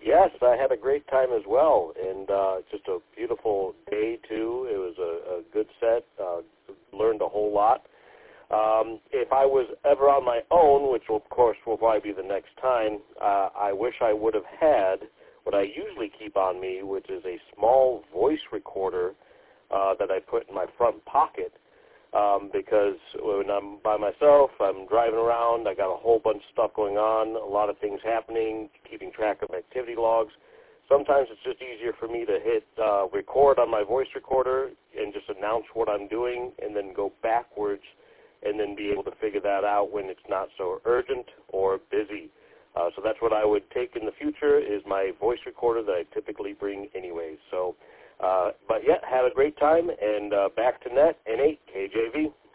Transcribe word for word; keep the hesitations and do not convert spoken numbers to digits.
Yes, I had a great time as well, and uh, just a beautiful day, too. It was a, a good set, uh, learned a whole lot. Um, if I was ever on my own, which will, of course will probably be the next time, uh, I wish I would have had what I usually keep on me, which is a small voice recorder uh, that I put in my front pocket. Um, because when I'm by myself, I'm driving around, I got a whole bunch of stuff going on, a lot of things happening, keeping track of activity logs. Sometimes it's just easier for me to hit uh, record on my voice recorder and just announce what I'm doing and then go backwards and then be able to figure that out when it's not so urgent or busy. Uh, so that's what I would take in the future is my voice recorder that I typically bring anyways. So. Uh, but yeah, had a great time, and uh, back to net, N eight K J V.